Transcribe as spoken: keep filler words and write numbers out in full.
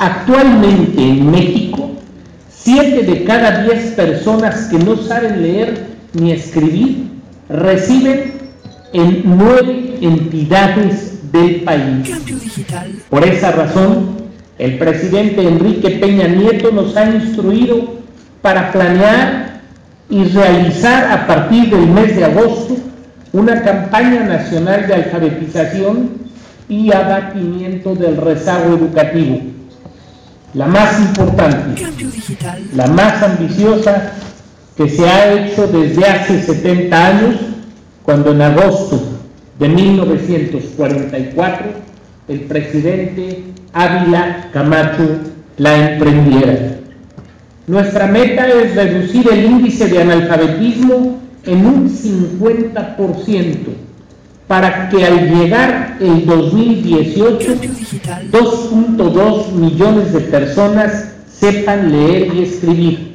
Actualmente en México, siete de cada diez personas que no saben leer ni escribir reciben en nueve entidades del país. Por esa razón, el presidente Enrique Peña Nieto nos ha instruido para planear y realizar a partir del mes de agosto una campaña nacional de alfabetización y abatimiento del rezago educativo, la más importante, la más ambiciosa que se ha hecho desde hace setenta años, cuando en agosto de mil novecientos cuarenta y cuatro el presidente Ávila Camacho la emprendiera. Nuestra meta es reducir el índice de analfabetismo en un cincuenta por ciento para que al llegar el dos mil dieciocho dos punto dos millones de personas sepan leer y escribir.